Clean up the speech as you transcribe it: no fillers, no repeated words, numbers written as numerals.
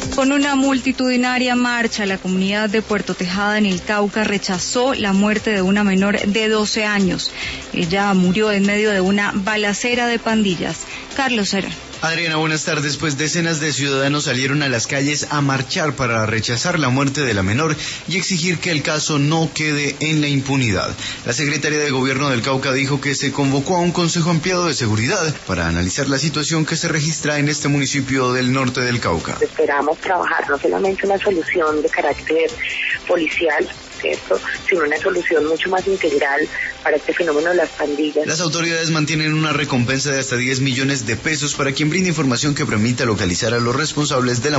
Con una multitudinaria marcha, la comunidad de Puerto Tejada en el Cauca rechazó la muerte de una menor de 12 años. Ella murió en medio de una balacera de pandillas. Carlos Herón. Adriana, buenas tardes. Pues decenas de ciudadanos salieron a las calles a marchar para rechazar la muerte de la menor y exigir que el caso no quede en la impunidad. La secretaria de Gobierno del Cauca dijo que se convocó a un consejo ampliado de seguridad para analizar la situación que se registra en este municipio del norte del Cauca. Esperamos trabajar no solamente una solución de carácter policial, ¿cierto?, sino una solución mucho más integral para este fenómeno de las pandillas. Las autoridades mantienen una recompensa de hasta 10 millones de pesos para quien brinde información que permita localizar a los responsables de la